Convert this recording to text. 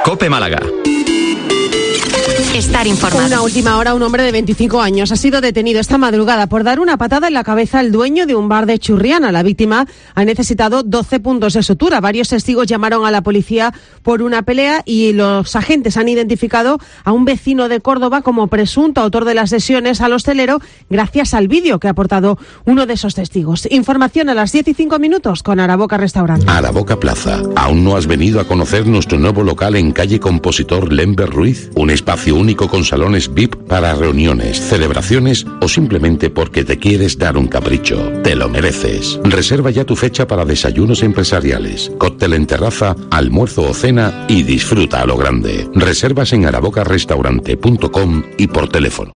COPE Málaga. Estar informado. Una última hora, un hombre de 25 años ha sido detenido esta madrugada por dar una patada en la cabeza al dueño de un bar de Churriana. La víctima ha necesitado 12 puntos de sutura. Varios testigos llamaron a la policía por una pelea y los agentes han identificado a un vecino de Córdoba como presunto autor de las lesiones al hostelero gracias al vídeo que ha aportado uno de esos testigos. Información a las 10:05 con Araboca Restaurante. Araboca Plaza. ¿Aún no has venido a conocer nuestro nuevo local en calle Compositor Lember Ruiz? Un espacio único con salones VIP para reuniones, celebraciones o simplemente porque te quieres dar un capricho. Te lo mereces. Reserva ya tu fecha para desayunos empresariales, cóctel en terraza, almuerzo o cena y disfruta a lo grande. Reservas en arabocarestaurante.com y por teléfono.